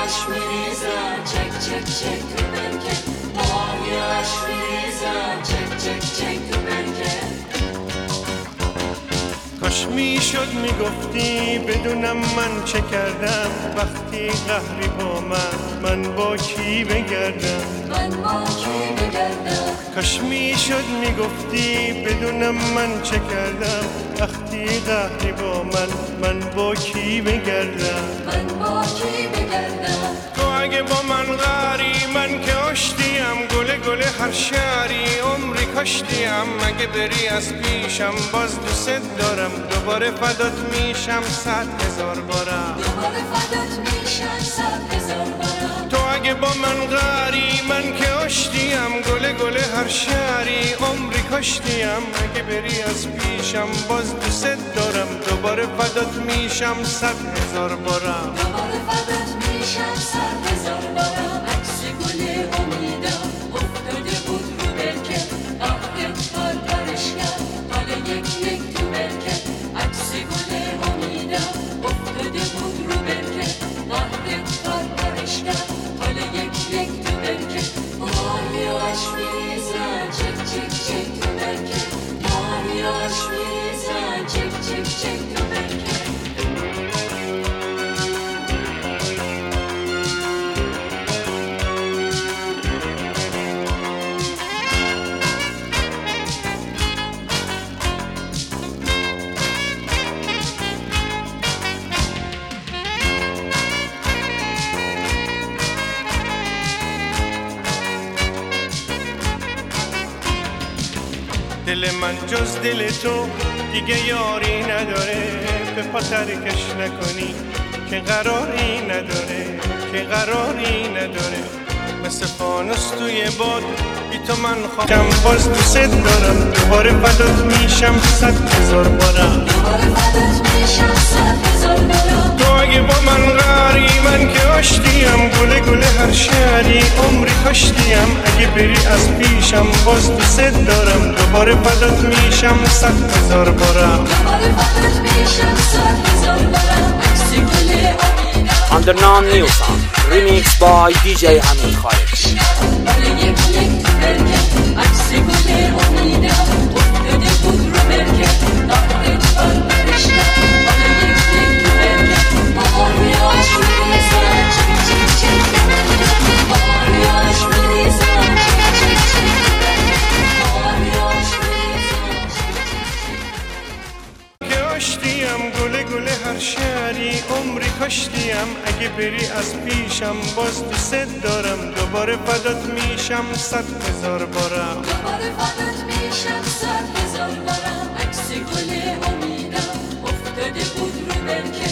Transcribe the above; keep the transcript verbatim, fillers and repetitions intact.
یاش میریزن چک چک چک تو برکه آه یاش میریزن چک چک چک تو برکه کاش میشد میگفتی بدونم من چه کردم وقتی قهری با من من با کی بگردم من با کی بگردم کاش میشد میگفتی بدونم من چه کردم وقتی قهری با من من با کی بگردم من با کی بگردم تو اگه با من غری من که آشتیم گله گله هر شهری عمری کاشتیم اگه بری از پیشم باز دوست دارم دوباره فدات میشم صد هزار بارم دوباره فدات میشم صد هزار بارم تو اگه با من غری من که آشتیم گله گله هر شهری عمری کاشتیم اگه بری از پیشم باز دوست دارم دوباره فدات میشم صد هزار بارم دوباره فدات میشم صد هزار بارم عکس گل امیدم افتاده بود رو برکه آخت پرپرش کرد حال یک یک تو برکه عکس گل امیدم افتاده بود رو برکه آخت پرپرش کرد حال یک یک تو برکه ماریاش میریزن چک چک چک تو برکه ماریاش میریزن چک چک چک تو برکه دل من جز دل تو دیگه یاری نداره به پا ترکش نکنی که قراری نداره که قراری نداره مثل فانوس توی باد بی تو من خواهم باز دوست دارم دوباره فدات میشم صد هزار بارم دوباره فدات میشم صد هزار بارم تو اگه با من غری من که آشتیم گله گله هر شهری عمری کاشتیم اگه بری از پیشم باز دوست دارم دوباره فدات میشم صد هزار بارم دوباره فدات میشم صد هزار بارم عکس گل امیدم Underground New Sound Remix by دی جی Hamid Khaled حال یک یک تو برکه عکس گل امیدم افتاده بود رو برکه آخت پرپرش کرد حال یک یک تو برکه ماریاش میریزن چک چک چک تو برکه ماریاش میریزن چک چک چک تو برکه ماریاش میریزن چک چک چک که آشتیم گله گله هر شهری عمری کاشتیم اگه بری از پیشم باز دوست دارم دوباره فدات میشم صد هزار بارم دوباره فدات میشم صد هزار بارم عکس گل امیدم افتاده بود رو برکه